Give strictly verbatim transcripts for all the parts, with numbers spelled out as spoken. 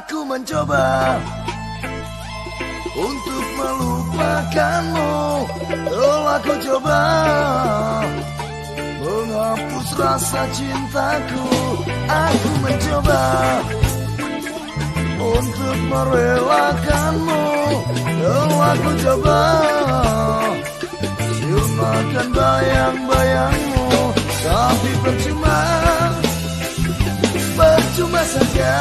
Aku mencoba untuk melupakanmu. Telah ku coba menghapus rasa cintaku. Aku mencoba untuk merelakanmu. Telah ku coba sirnakan bayang-bayangmu. Tapi percuma, percuma saja.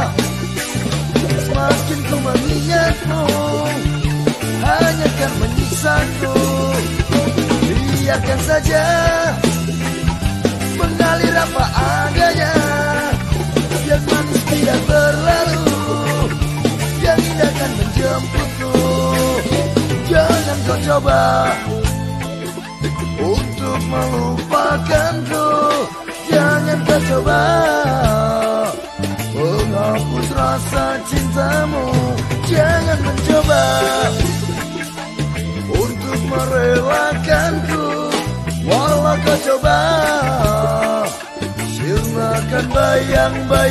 Semakin ku mengingatmu, hanya akan menyiksaku. Biarkan saja mengalir apa adanya. Yang manis tidak berlalu, yang indah akan menjemputku. Jangan kau coba untuk melupakanku. Jangan kau coba menghapus rasa cintamu. Jangan mencoba untuk merelakanku. Walau kau coba sirnakan bayang-bayang.